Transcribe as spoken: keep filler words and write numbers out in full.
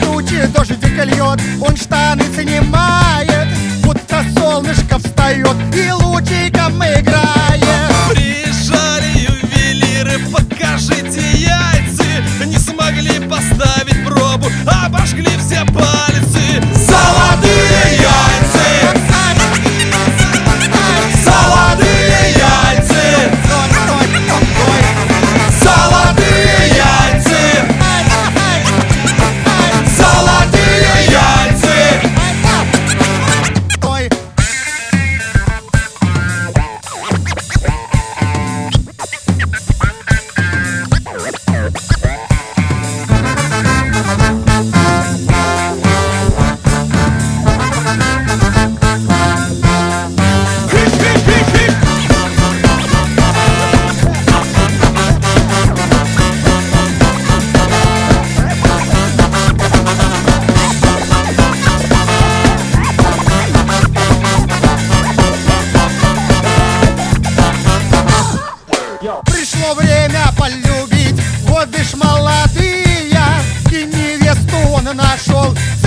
тучи дождик льет, он штаны снимает, будто солнышко встает и лучиком играет. Приезжали ювелиры, покажите яйца, не смогли поставить пробу, обожгли все пальцы. Золотые яйца, золотые яйца, золотые яйца, золотые яйца. Ой. Пришло время полюбить, вот бишь молодые, и невесту он нашел